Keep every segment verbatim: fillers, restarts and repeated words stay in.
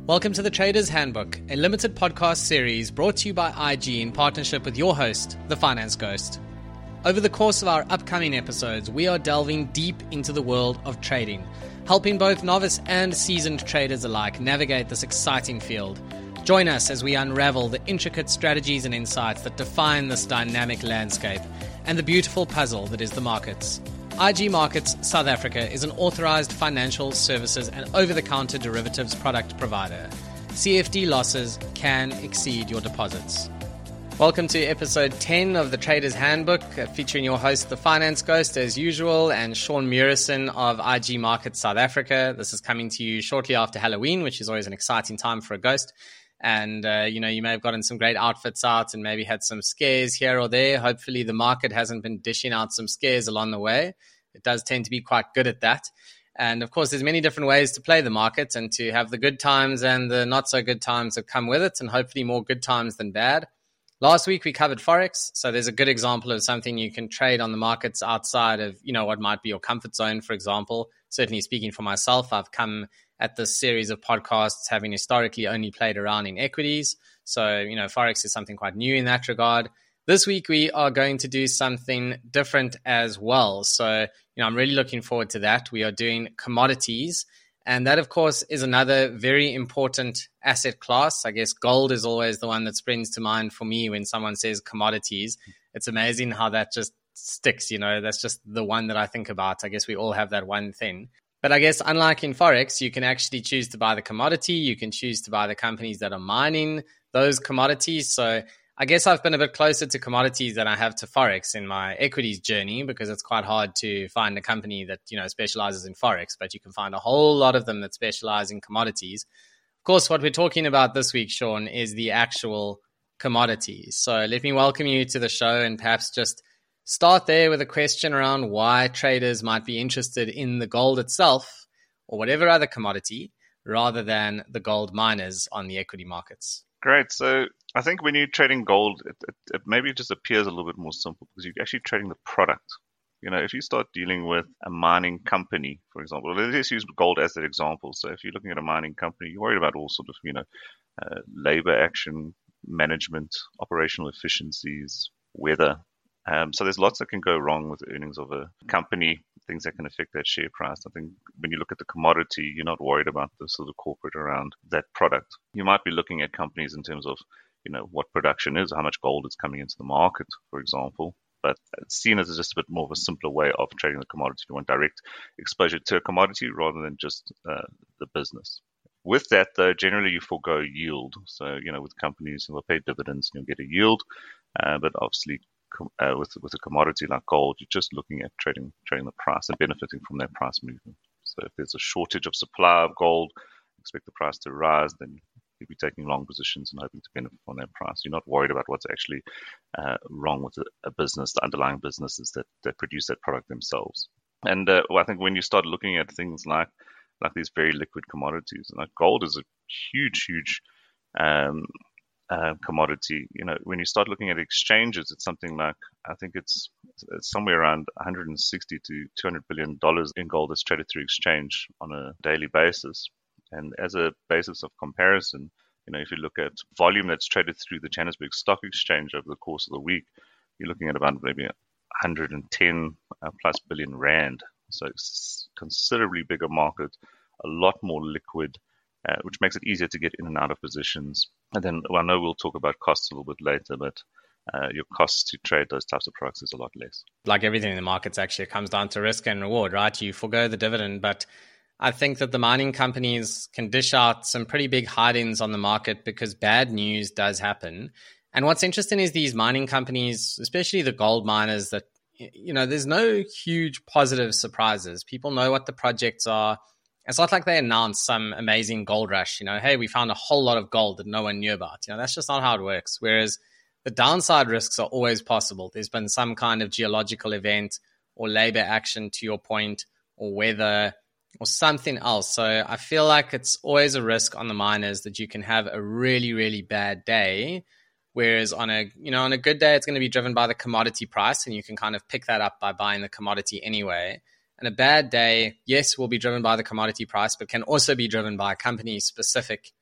Welcome to the Trader's Handbook, a limited podcast series brought to you by I G in partnership with your host, The Finance Ghost. Over the course of our upcoming episodes, we are delving deep into the world of trading, helping both novice and seasoned traders alike navigate this exciting field. Join us as we unravel the intricate strategies and insights that define this dynamic landscape and the beautiful puzzle that is the markets. I G Markets South Africa is an authorized financial services and over-the-counter derivatives product provider. C F D losses can exceed your deposits. Welcome to episode ten of the Trader's Handbook, uh, featuring your host, The Finance Ghost, as usual, and Sean Murison of I G Markets South Africa. This is coming to you shortly after Halloween, which is always an exciting time for a ghost. And, uh, you know, you may have gotten some great outfits out and maybe had some scares here or there. Hopefully the market hasn't been dishing out some scares along the way. It does tend to be quite good at that. And of course, there's many different ways to play the market and to have the good times and the not so good times that come with it, and hopefully more good times than bad. Last week, we covered Forex. So there's a good example of something you can trade on the markets outside of, you know, what might be your comfort zone, for example. Certainly speaking for myself, I've come at this series of podcasts having historically only played around in equities. So, you know, Forex is something quite new in that regard. This week, we are going to do something different as well. So, you know, I'm really looking forward to that. We are doing commodities. And that, of course, is another very important asset class. I guess gold is always the one that springs to mind for me when someone says commodities. It's amazing how that just sticks, you know, that's just the one that I think about. I guess we all have that one thing. But I guess unlike in Forex, you can actually choose to buy the commodity. You can choose to buy the companies that are mining those commodities. So I guess I've been a bit closer to commodities than I have to Forex in my equities journey, because it's quite hard to find a company that, you know, specializes in Forex, but you can find a whole lot of them that specialize in commodities. Of course, what we're talking about this week, Sean, is the actual commodities. So let me welcome you to the show and perhaps just start there with a question around why traders might be interested in the gold itself or whatever other commodity rather than the gold miners on the equity markets. Great. So I think when you're trading gold, it, it, it maybe just appears a little bit more simple because you're actually trading the product. You know, if you start dealing with a mining company, for example, let's use gold as that example. So if you're looking at a mining company, you're worried about all sort of, you know, uh, labor action, management, operational efficiencies, weather. Um, so there's lots that can go wrong with the earnings of a company, things that can affect that share price. I think when you look at the commodity, you're not worried about the sort of corporate around that product. You might be looking at companies in terms of, you know, what production is, how much gold is coming into the market, for example. But it's seen as just a bit more of a simpler way of trading the commodity. You want direct exposure to a commodity rather than just uh, the business. With that, though, generally you forego yield. So, you know, with companies, they'll pay dividends, you'll get a yield, uh, but obviously Uh, with with a commodity like gold, you're just looking at trading trading the price and benefiting from that price movement. So if there's a shortage of supply of gold, expect the price to rise, then you'll be taking long positions and hoping to benefit from that price. You're not worried about what's actually uh, wrong with a, a business, the underlying businesses that, that produce that product themselves. And uh, well, I think when you start looking at things like like these very liquid commodities, like gold is a huge, huge um, Uh, commodity. You know, when you start looking at exchanges, it's something like, I think it's, it's somewhere around one hundred sixty to two hundred billion dollars in gold that's traded through exchange on a daily basis. And as a basis of comparison, you know, if you look at volume that's traded through the Johannesburg Stock Exchange over the course of the week, you're looking at about maybe one hundred ten uh, plus billion rand. So it's considerably bigger market, a lot more liquid, Uh, which makes it easier to get in and out of positions. And then, well, I know we'll talk about costs a little bit later, but uh, your costs to trade those types of products is a lot less. Like everything in the markets, actually, it comes down to risk and reward, right? You forego the dividend, but I think that the mining companies can dish out some pretty big hide-ins on the market because bad news does happen. And what's interesting is these mining companies, especially the gold miners, that, you know, there's no huge positive surprises. People know what the projects are. It's not like they announce some amazing gold rush, you know, hey, we found a whole lot of gold that no one knew about. You know, that's just not how it works. Whereas the downside risks are always possible. There's been some kind of geological event or labor action, to your point, or weather or something else. So I feel like it's always a risk on the miners that you can have a really, really bad day. Whereas on a, you know, on a good day, it's going to be driven by the commodity price, and you can kind of pick that up by buying the commodity anyway. And a bad day, yes, will be driven by the commodity price, but can also be driven by company-specific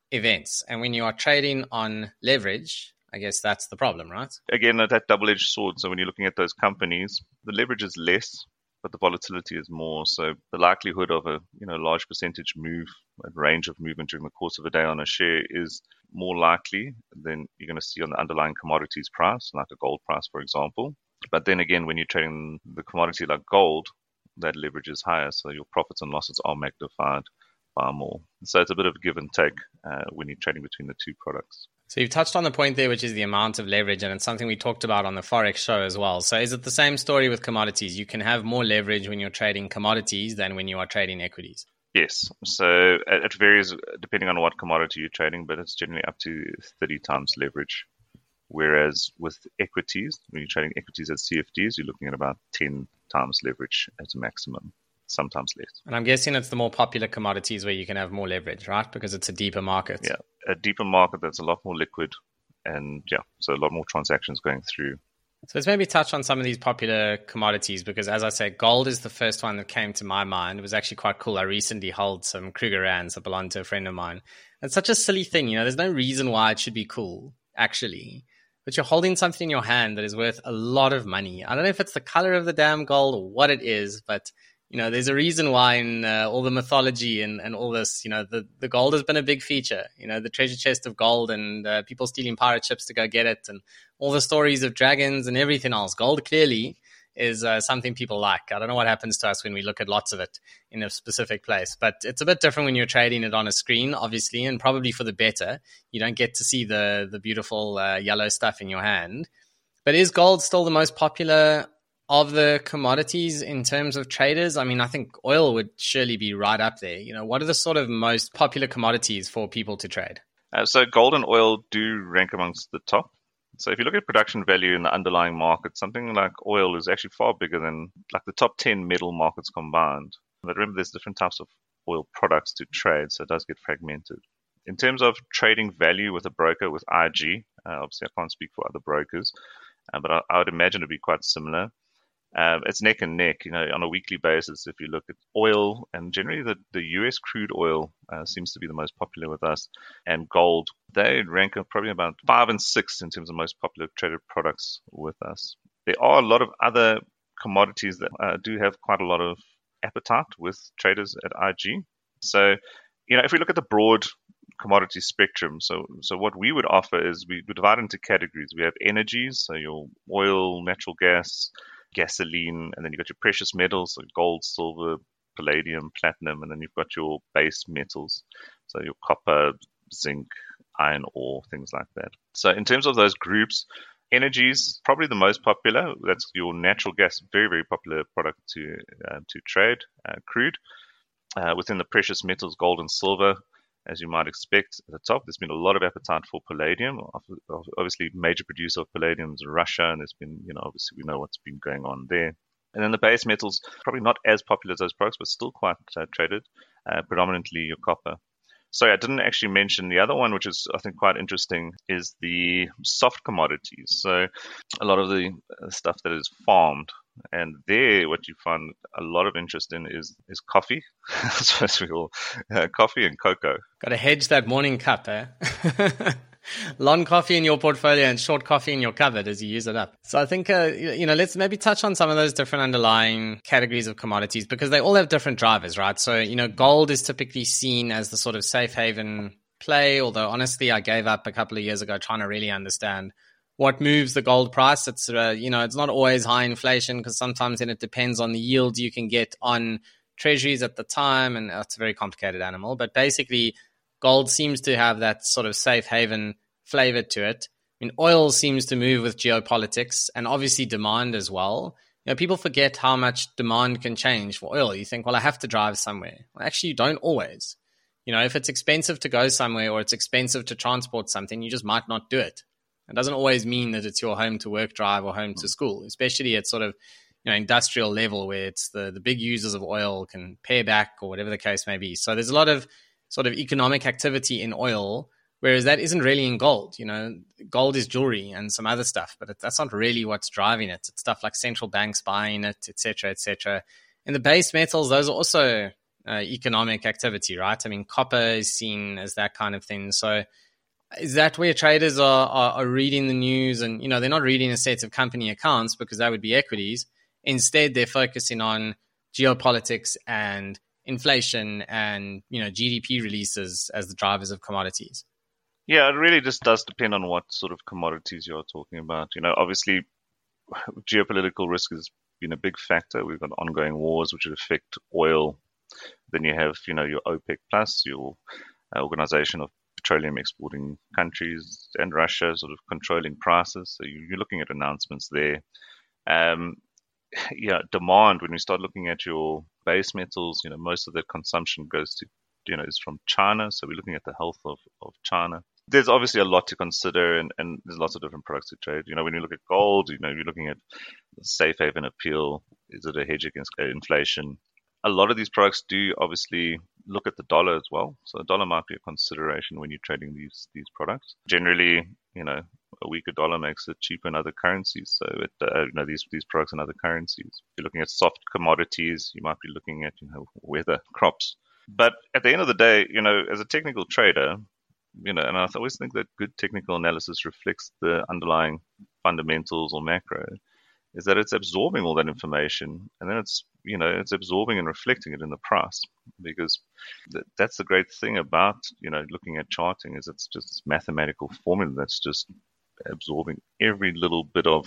events. And when you are trading on leverage, I guess that's the problem, right? Again, that double-edged sword. So when you're looking at those companies, the leverage is less, but the volatility is more. So the likelihood of a you know large percentage move, a range of movement during the course of a day on a share is more likely than you're going to see on the underlying commodities price, like a gold price, for example. But then again, when you're trading the commodity like gold, that leverage is higher, so your profits and losses are magnified far more. So it's a bit of a give and take uh, when you're trading between the two products. So you've touched on the point there, which is the amount of leverage, and it's something we talked about on the Forex show as well. So is it the same story with commodities? You can have more leverage when you're trading commodities than when you are trading equities? Yes. So it varies depending on what commodity you're trading, but it's generally up to thirty times leverage. Whereas with equities, when you're trading equities as C F Ds, you're looking at about ten times leverage as a maximum, sometimes less. And I'm guessing it's the more popular commodities where you can have more leverage, right? Because it's a deeper market. Yeah, a deeper market that's a lot more liquid, and yeah, so a lot more transactions going through. So let's maybe touch on some of these popular commodities, because as I said, gold is the first one that came to my mind. It was actually quite cool. I recently held some Kruger Rands that belonged to a friend of mine. It's such a silly thing, you know, there's no reason why it should be cool, actually. But you're holding something in your hand that is worth a lot of money. I don't know if it's the color of the damn gold or what it is, but you know, there's a reason why in uh, all the mythology and, and all this, you know, the, the gold has been a big feature, you know, the treasure chest of gold and uh, people stealing pirate ships to go get it and all the stories of dragons and everything else. Gold clearly is uh, something people like. I don't know what happens to us when we look at lots of it in a specific place, but it's a bit different when you're trading it on a screen, obviously, and probably for the better. You don't get to see the, the beautiful uh, yellow stuff in your hand. But is gold still the most popular of the commodities in terms of traders? I mean, I think oil would surely be right up there. You know, what are the sort of most popular commodities for people to trade? Uh, so gold and oil do rank amongst the top. So if you look at production value in the underlying market, something like oil is actually far bigger than like the top ten metal markets combined. But remember, there's different types of oil products to trade, so it does get fragmented. In terms of trading value with a broker, with I G, uh, obviously I can't speak for other brokers, uh, but I, I would imagine it'd be quite similar. Um, it's neck and neck, you know, on a weekly basis. If you look at oil, and generally the, the U S crude oil uh, seems to be the most popular with us, and gold, they rank probably about five and six in terms of most popular traded products with us. There are a lot of other commodities that uh, do have quite a lot of appetite with traders at I G. So, you know, if we look at the broad commodity spectrum, so so what we would offer is we, we divide into categories. We have energies, so your oil, natural gas, gasoline, and then you've got your precious metals, so gold, silver, palladium, platinum, and then you've got your base metals, so your copper, zinc, iron ore, things like that. So in terms of those groups, energies probably the most popular. That's your natural gas, very very popular product to uh, to trade, uh, crude. Uh, within the precious metals, gold and silver, as you might expect, at the top, there's been a lot of appetite for palladium. Obviously, major producer of palladium is Russia, and there's been, you know, obviously we know what's been going on there. And then the base metals, probably not as popular as those products, but still quite uh, traded, uh, predominantly your copper. Sorry, I didn't actually mention the other one, which is, I think, quite interesting, is the soft commodities. So a lot of the stuff that is farmed. And there, what you find a lot of interest in is is coffee. So we all, uh, coffee and cocoa. Got to hedge that morning cup, eh? Long coffee in your portfolio and short coffee in your cupboard as you use it up. So I think, uh, you know, let's maybe touch on some of those different underlying categories of commodities, because they all have different drivers, right? So, you know, gold is typically seen as the sort of safe haven play, although honestly, I gave up a couple of years ago trying to really understand what moves the gold price. It's, uh, you know, it's not always high inflation, because sometimes then it depends on the yields you can get on treasuries at the time, and it's a very complicated animal. But basically, gold seems to have that sort of safe haven flavor to it. I mean, oil seems to move with geopolitics and obviously demand as well. You know, people forget how much demand can change for oil. You think, well, I have to drive somewhere. Well, actually, you don't always. You know, if it's expensive to go somewhere or it's expensive to transport something, you just might not do it. It doesn't always mean that it's your home to work drive or home to school, especially at sort of, you know, industrial level where it's the, the big users of oil can pare back or whatever the case may be. So there's a lot of sort of economic activity in oil, whereas that isn't really in gold. You know, gold is jewelry and some other stuff, but it, that's not really what's driving it. It's stuff like central banks buying it, et cetera, et cetera. And the base metals, those are also uh, economic activity, right? I mean, copper is seen as that kind of thing. So is that where traders are, are, are reading the news and, you know, they're not reading a set of company accounts because that would be equities. Instead, they're focusing on geopolitics and inflation and, you know, G D P releases as the drivers of commodities? Yeah, it really just does depend on what sort of commodities you're talking about. You know, obviously, geopolitical risk has been a big factor. We've got ongoing wars which would affect oil. Then you have, you know, your OPEC plus, your uh, Organization of Petroleum Exporting Countries, and Russia sort of controlling prices. So you, you're looking at announcements there. Um, yeah, demand, when we start looking at your base metals, you know, most of that consumption goes to, you know, is from China. So we're looking at the health of, of China. There's obviously a lot to consider, and, and there's lots of different products to trade. You know, when you look at gold, you know, you're looking at safe haven appeal. Is it a hedge against inflation? A lot of these products do obviously look at the dollar as well. So the dollar might be a consideration when you're trading these these products. Generally, you know, a weaker dollar makes it cheaper in other currencies. So it, uh, you know, these these products in other currencies. If you're looking at soft commodities, you might be looking at, you know, weather, crops. But at the end of the day, you know, as a technical trader, you know, and I always think that good technical analysis reflects the underlying fundamentals or macro, is that it's absorbing all that information, and then it's, you know, it's absorbing and reflecting it in the price. Because th- that's the great thing about, you know, looking at charting, is it's just this mathematical formula that's just absorbing every little bit of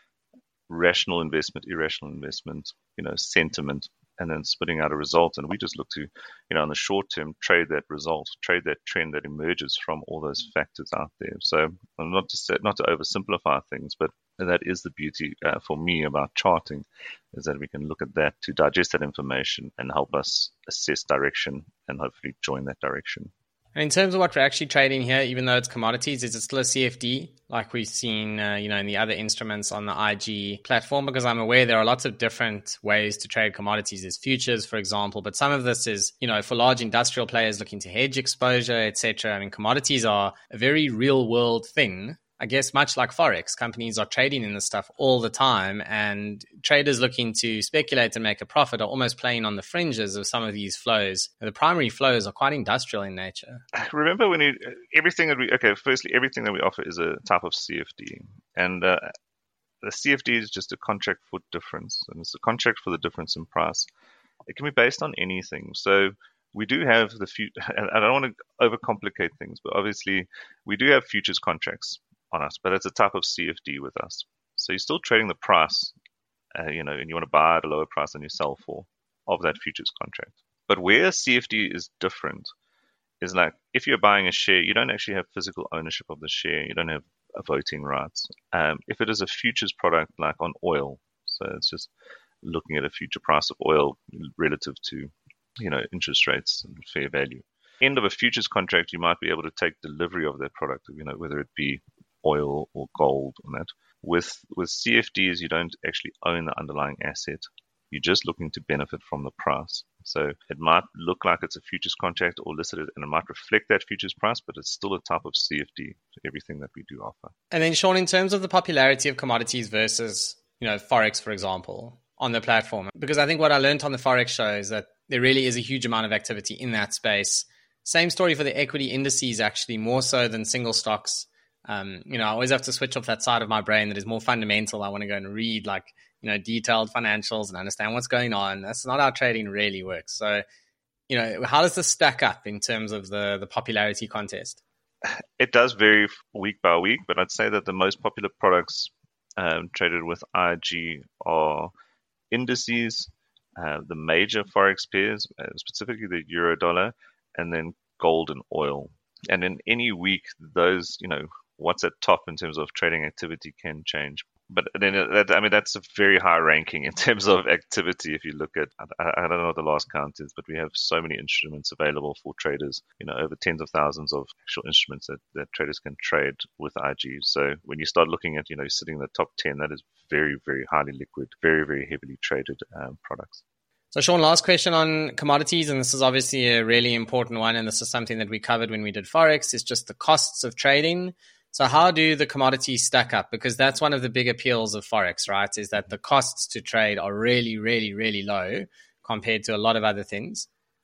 rational investment, irrational investment, you know, sentiment, and then spitting out a result. And we just look to, you know, in the short term, trade that result, trade that trend that emerges from all those factors out there. So I'm not to say, not to oversimplify things, but that is the beauty uh, for me about charting, is that we can look at that to digest that information and help us assess direction and hopefully join that direction. And in terms of what we're actually trading here, even though it's commodities, is it still a C F D like we've seen, uh, you know, in the other instruments on the I G platform? Because I'm aware there are lots of different ways to trade commodities. There's futures, for example, but some of this is, you know, for large industrial players looking to hedge exposure, et cetera. I mean, commodities are a very real world thing. I guess much like Forex, companies are trading in this stuff all the time, and traders looking to speculate and make a profit are almost playing on the fringes of some of these flows. The primary flows are quite industrial in nature. Remember, when you, everything that we, okay, firstly, everything that we offer is a type of C F D. And uh, the C F D is just a contract for difference, and it's a contract for the difference in price. It can be based on anything. So we do have the, and I don't want to overcomplicate things, but obviously we do have futures contracts on us, but it's a type of C F D with us. So you're still trading the price, uh, you know, and you want to buy at a lower price than you sell for of that futures contract. But where C F D is different is, like, if you're buying a share, you don't actually have physical ownership of the share. You don't have voting rights. Um, if it is a futures product like on oil, so it's just looking at a future price of oil relative to, you know, interest rates and fair value. End of a futures contract, you might be able to take delivery of that product, you know, whether it be oil or gold on that. With with C F Ds, you don't actually own the underlying asset. You're just looking to benefit from the price. So it might look like it's a futures contract or listed, and it might reflect that futures price, but it's still a type of C F D for everything that we do offer. And then, Sean, in terms of the popularity of commodities versus, you know, Forex, for example, on the platform, because I think what I learned on the Forex show is that there really is a huge amount of activity in that space. Same story for the equity indices, actually, more so than single stocks. Um, you know, I always have to switch off that side of my brain that is more fundamental. I want to go and read, like, you know, detailed financials and understand what's going on. That's not how trading really works. So, you know, how does this stack up in terms of the, the popularity contest? It does vary week by week, but I'd say that the most popular products um, traded with I G are indices, uh, the major Forex pairs, uh, specifically the euro dollar, and then gold and oil. And in any week, those, you know, what's at top in terms of trading activity can change. But then, that, I mean, that's a very high ranking in terms of activity. If you look at, I, I don't know what the last count is, but we have so many instruments available for traders, you know, over tens of thousands of actual instruments that, that traders can trade with I G. So when you start looking at, you know, sitting in the top ten, that is very, very highly liquid, very, very heavily traded um, products. So, Sean, last question on commodities, and this is obviously a really important one, and this is something that we covered when we did Forex, is just the costs of trading. So how do the commodities stack up? Because that's one of the big appeals of Forex, right, is that the costs to trade are really, really, really low compared to a lot of other things.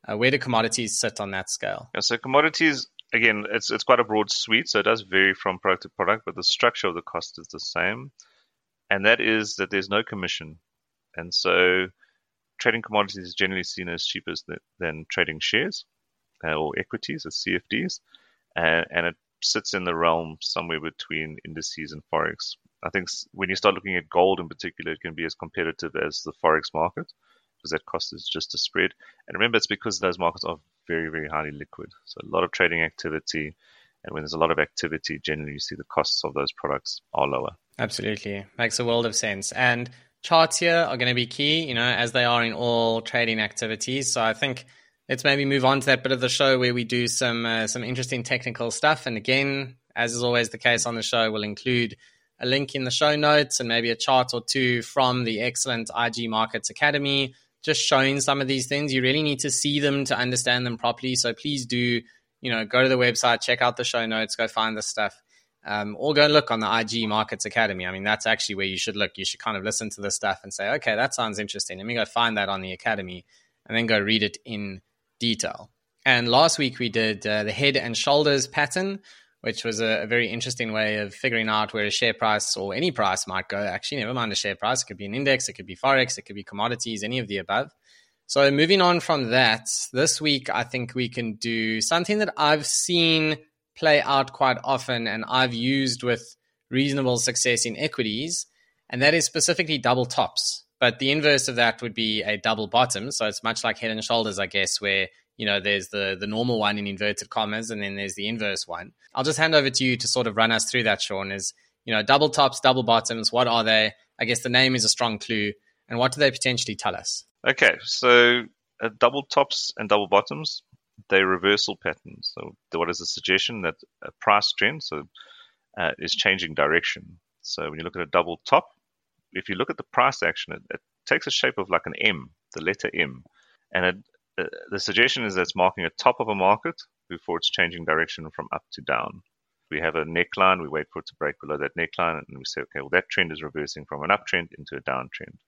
Uh, where do commodities sit on that scale? Yeah, so commodities, again, it's it's quite a broad suite, so it does vary from product to product, but the structure of the cost is the same. And that is that there's no commission. And so trading commodities is generally seen as cheaper than, than trading shares uh, or equities as C F Ds. And, and it sits in the realm somewhere between indices and Forex. I think when you start looking at gold in particular, it can be as competitive as the Forex market because that cost is just a spread. And remember, it's because those markets are very, very highly liquid. So a lot of trading activity. And when there's a lot of activity, generally you see the costs of those products are lower. Absolutely. Makes a world of sense. And charts here are going to be key, you know, as they are in all trading activities. So I think let's maybe move on to that bit of the show where we do some uh, some interesting technical stuff. And again, as is always the case on the show, we'll include a link in the show notes and maybe a chart or two from the excellent I G Markets Academy, just showing some of these things. You really need to see them to understand them properly. So please do, you know, go to the website, check out the show notes, go find the stuff. Um, or go look on the I G Markets Academy. I mean, that's actually where you should look. You should kind of listen to this stuff and say, okay, that sounds interesting. Let me go find that on the Academy and then go read it in detail. And last week we did uh, the head and shoulders pattern, which was a, a very interesting way of figuring out where a share price or any price might go. Actually, never mind a share price. It could be an index, it could be Forex, it could be commodities, any of the above. So moving on from that, this week I think we can do something that I've seen play out quite often and I've used with reasonable success in equities, and that is specifically double tops. But the inverse of that would be a double bottom. So it's much like head and shoulders, I guess, where, you know, there's the, the normal one in inverted commas and then there's the inverse one. I'll just hand over to you to sort of run us through that, Sean. Is, you know, double tops, double bottoms, what are they? I guess the name is a strong clue. And what do they potentially tell us? Okay, so uh, double tops and double bottoms, they're reversal patterns. So what is the suggestion? That a price trend so uh, is changing direction. So when you look at a double top, if you look at the price action, it, it takes a shape of like an M, the letter M. And it, uh, the suggestion is that it's marking a top of a market before it's changing direction from up to down. We have a neckline, we wait for it to break below that neckline, and we say, okay, well, that trend is reversing from an uptrend into a downtrend.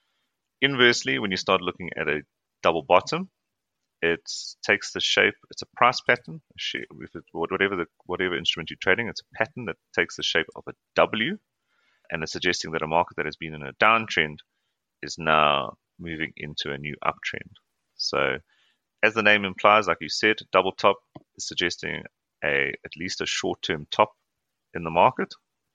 Inversely, when you start looking at a double bottom, it takes the shape, it's a price pattern, if it, whatever the whatever instrument you're trading, it's a pattern that takes the shape of a W, and it's suggesting that a market that has been in a downtrend is now moving into a new uptrend. So as the name implies, like you said, double top is suggesting a at least a short-term top in the market.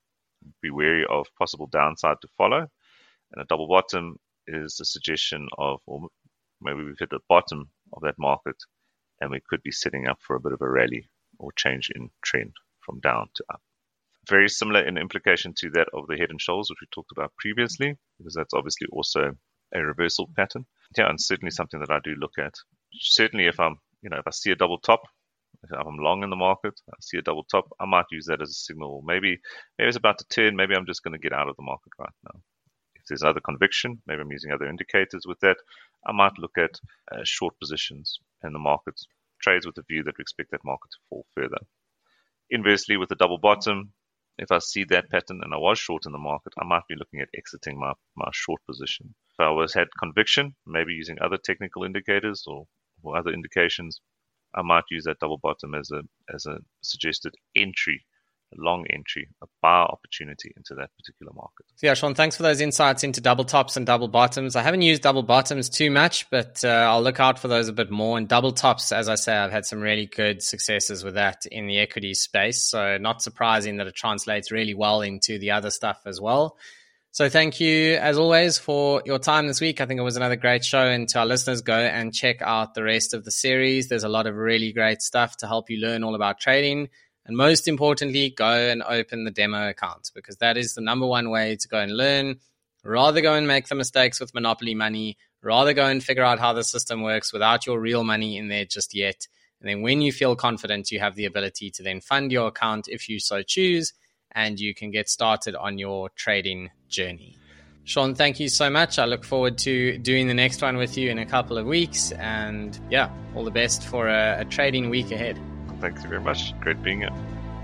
Be wary of possible downside to follow. And a double bottom is a suggestion of, or maybe we've hit the bottom of that market and we could be setting up for a bit of a rally or change in trend from down to up. Very similar in implication to that of the head and shoulders, which we talked about previously, because that's obviously also a reversal pattern. Yeah, and certainly something that I do look at. Certainly if I'm, you know, if I see a double top, if I'm long in the market, I see a double top, I might use that as a signal. Maybe, maybe it's about to turn, maybe I'm just going to get out of the market right now. If there's other conviction, maybe I'm using other indicators with that, I might look at uh, short positions in the market, trades with a view that we expect that market to fall further. Inversely, with the double bottom, if I see that pattern and I was short in the market, I might be looking at exiting my, my short position. If I was had conviction, maybe using other technical indicators or, or other indications, I might use that double bottom as a as a suggested entry, a long entry, a buy opportunity into that particular market. So yeah, Sean, thanks for those insights into double tops and double bottoms. I haven't used double bottoms too much, but uh, I'll look out for those a bit more. And double tops, as I say, I've had some really good successes with that in the equity space. So not surprising that it translates really well into the other stuff as well. So thank you, as always, for your time this week. I think it was another great show. And to our listeners, go and check out the rest of the series. There's a lot of really great stuff to help you learn all about trading. And most importantly, go and open the demo account, because that is the number one way to go and learn. Rather go and make the mistakes with Monopoly money. Rather go and figure out how the system works without your real money in there just yet. And then when you feel confident, you have the ability to then fund your account if you so choose, and you can get started on your trading journey. Sean, thank you so much. I look forward to doing the next one with you in a couple of weeks. And yeah, all the best for a, a trading week ahead. Thank you very much. Great being here.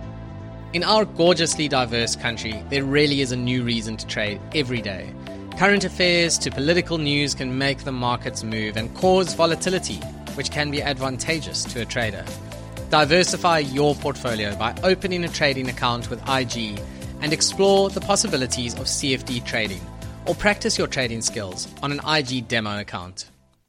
In our gorgeously diverse country, there really is a new reason to trade every day. Current affairs to political news can make the markets move and cause volatility. which can be advantageous to a trader. Diversify your portfolio by opening a trading account with I G and explore the possibilities of C F D trading, or practice your trading skills on an I G demo account.